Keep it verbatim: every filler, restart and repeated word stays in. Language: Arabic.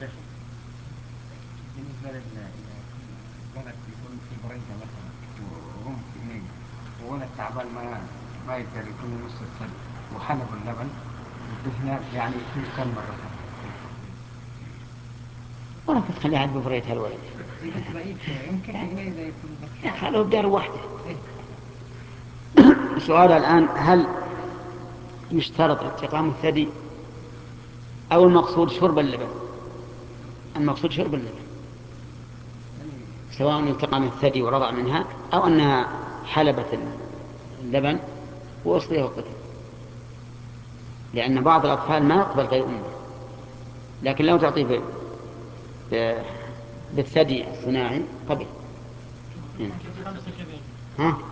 بالنسبة للولد يكون في بريدة مثلا وهم في النية وولد تعبان ما ما يقدر يكون نص السن وحلب اللبن هنا يعني يكون كم مرة؟ ولا كنت تخليها عاد بفريتها الولد يمكن إذا يكون يا خلوه بدار واحدة. السؤال الآن هل يشترط التقام الثدي أو المقصود شرب اللبن؟ المقصود شرب اللبن، سواء التقام الثدي ورضع منها أو أنها حلبت اللبن وأصليه وقته، لأن بعض الأطفال ما يقبل غير أمه، لكن لو تعطيه ب... ب... بالثدي الصناعي قبل. ها؟